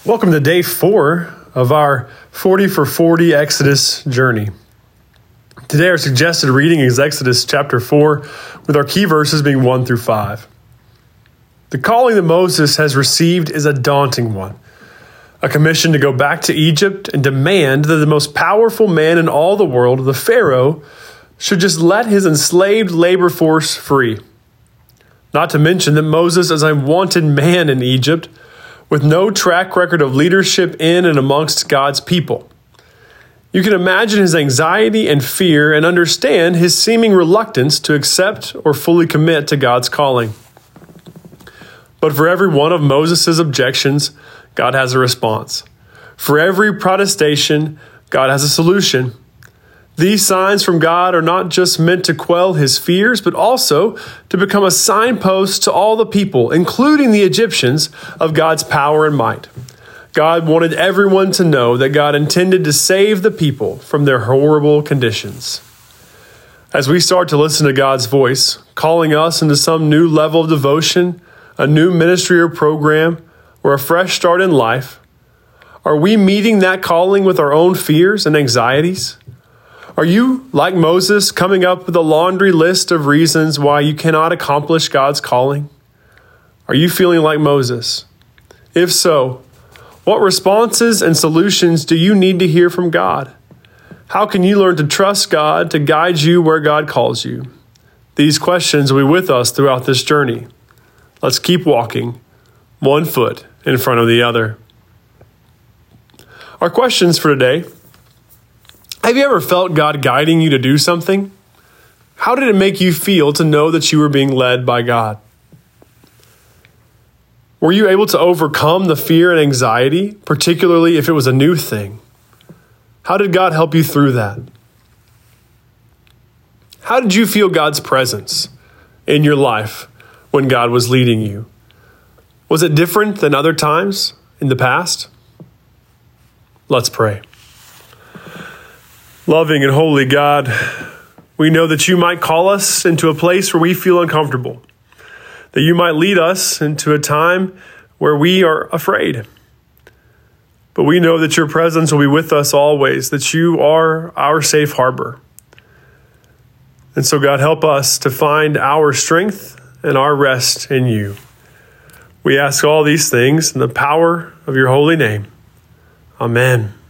Welcome to day 4 of our 40 for 40 Exodus journey. Today our suggested reading is Exodus chapter 4, with our key verses being 1 through 5. The calling that Moses has received is a daunting one. A commission to go back to Egypt and demand that the most powerful man in all the world, the Pharaoh, should just let his enslaved labor force free. Not to mention that Moses is a wanted man in Egypt, with no track record of leadership in and amongst God's people. You can imagine his anxiety and fear and understand his seeming reluctance to accept or fully commit to God's calling. But for every one of Moses' objections, God has a response. For every protestation, God has a solution. These signs from God are not just meant to quell his fears, but also to become a signpost to all the people, including the Egyptians, of God's power and might. God wanted everyone to know that God intended to save the people from their horrible conditions. As we start to listen to God's voice, calling us into some new level of devotion, a new ministry or program, or a fresh start in life, are we meeting that calling with our own fears and anxieties? Are you, like Moses, coming up with a laundry list of reasons why you cannot accomplish God's calling? Are you feeling like Moses? If so, what responses and solutions do you need to hear from God? How can you learn to trust God to guide you where God calls you? These questions will be with us throughout this journey. Let's keep walking, one foot in front of the other. Our questions for today: have you ever felt God guiding you to do something? How did it make you feel to know that you were being led by God? Were you able to overcome the fear and anxiety, particularly if it was a new thing? How did God help you through that? How did you feel God's presence in your life when God was leading you? Was it different than other times in the past? Let's pray. Loving and holy God, we know that you might call us into a place where we feel uncomfortable, that you might lead us into a time where we are afraid. But we know that your presence will be with us always, that you are our safe harbor. And so, God, help us to find our strength and our rest in you. We ask all these things in the power of your holy name. Amen.